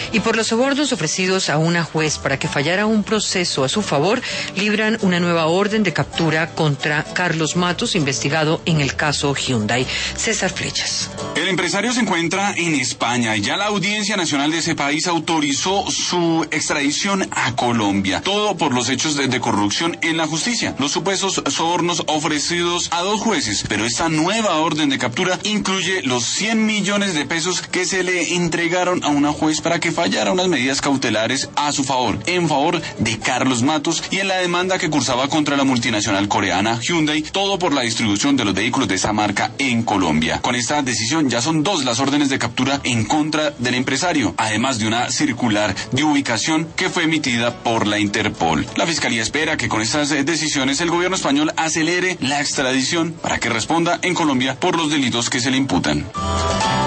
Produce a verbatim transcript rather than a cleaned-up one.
y por los sobornos ofrecidos a una juez para que fallara un proceso a su favor, libran una nueva orden de captura contra Carlos Matos, investigado en el caso Hyundai. César Flechas. El empresario se encuentra en España y ya la Audiencia Nacional de ese país autorizó su extradición a Colombia. Todo por los hechos de, de corrupción en la justicia. Los supuestos sobornos ofrecidos a dos jueces, pero esta nueva orden de captura incluye los cien millones de pesos que se le entregaron a una juez para que fallara unas medidas cautelares a su favor, en favor de Carlos Matos y en la demanda que cursaba contra la multinacional coreana Hyundai, todo por la distribución de los vehículos de esa marca en Colombia. Con esta decisión ya son dos las órdenes de captura en contra del empresario, además de una circular de ubicación que fue emitida por la Interpol. La Fiscalía espera que con estas decisiones el gobierno español acelere la extradición para que responda en Colombia por los delitos que se le imputan.